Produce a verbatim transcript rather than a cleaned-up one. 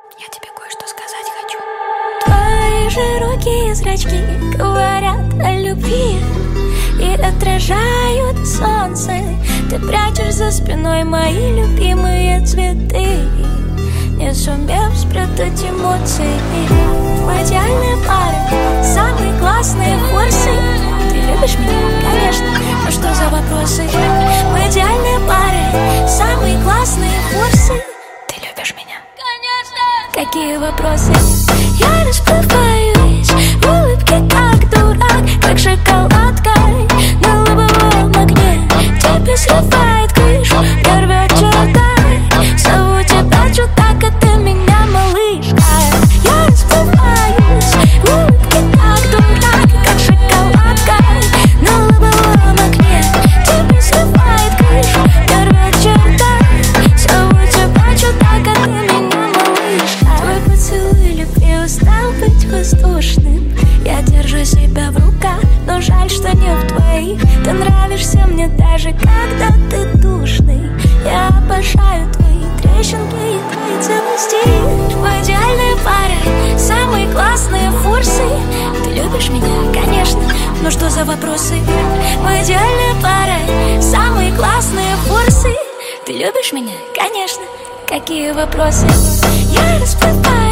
Я тебе кое-что сказать хочу. Твои широкие зрачки говорят о любви и отражают солнце. Ты прячешь за спиной мои любимые цветы, не сумев спрятать эмоции. Мы идеальная пара, самые классные форсы. Ты любишь меня? Конечно. Ну что за вопросы? Мы идеальная пара, самые классные форсы. Ты любишь меня? Конечно. Какие вопросы? Я расплываюсь в улыбке, как дурак, как шоколадка на лобовом окне. Тебе срывает крышу, мне рвет чердак. Зову тебя чудак, а ты меня малышка. Я расплываюсь в улыбке, как дурак, как шоколадка на лобовом окне. Тебе срывает крышу, мне рвет чердак. Зову тебя чудак, а ты меня малышка. Твой поцелуй любви устал быть воздушным. Я держу себя в руках, но жаль, что не в твоих. Ты нравишься мне даже когда ты душный. Я обожаю твои трещинки и твои целости. Мы идеальная пара, самые классные форсы. Ты любишь меня? Конечно. Ну что за вопросы? Мы идеальная пара, самые классные форсы. Ты любишь меня? Конечно. Какие вопросы? Я расплываюсь